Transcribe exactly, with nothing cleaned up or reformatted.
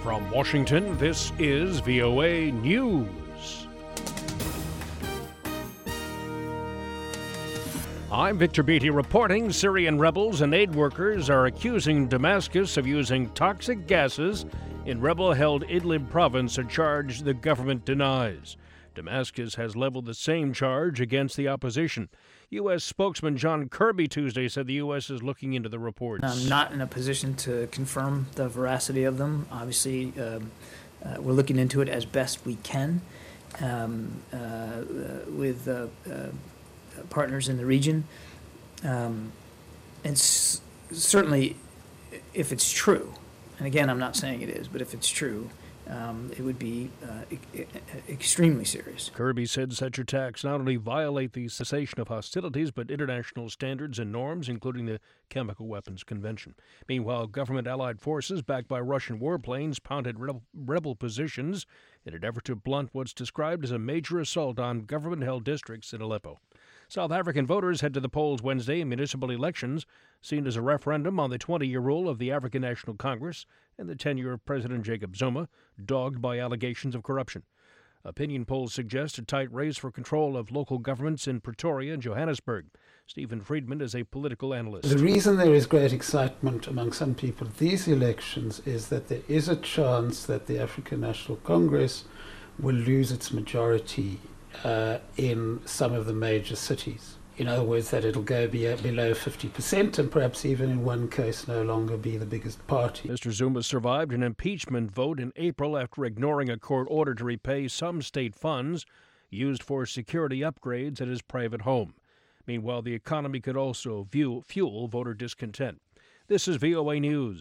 From Washington, this is V O A News. I'm Victor Beatty reporting Syrian rebels and aid workers are accusing Damascus of using toxic gases in rebel-held Idlib province, a charge the government denies. Damascus has leveled the same charge against the opposition. U S spokesman John Kirby Tuesday said the U S is looking into the reports. I'm not in a position to confirm the veracity of them. Obviously, um, uh, we're looking into it as best we can um, uh, uh, with uh, uh, partners in the region. Um, and s- certainly, if it's true, and again, I'm not saying it is, but if it's true, Um, it would be uh, e- e- extremely serious. Kirby said such attacks not only violate the cessation of hostilities, but international standards and norms, including the Chemical Weapons Convention. Meanwhile, government-allied forces backed by Russian warplanes pounded rebel, rebel positions in an effort to blunt what's described as a major assault on government-held districts in Aleppo. South African voters head to the polls Wednesday in municipal elections, seen as a referendum on the twenty-year rule of the African National Congress and the tenure of President Jacob Zuma, dogged by allegations of corruption. Opinion polls suggest a tight race for control of local governments in Pretoria and Johannesburg. Stephen Friedman is a political analyst. The reason there is great excitement among some people at these elections is that there is a chance that the African National Congress will lose its majority uh, in some of the major cities. In other words, that it'll go be below fifty percent and perhaps even in one case no longer be the biggest party. Mister Zuma survived an impeachment vote in April after ignoring a court order to repay some state funds used for security upgrades at his private home. Meanwhile, the economy could also view, fuel voter discontent. This is V O A News.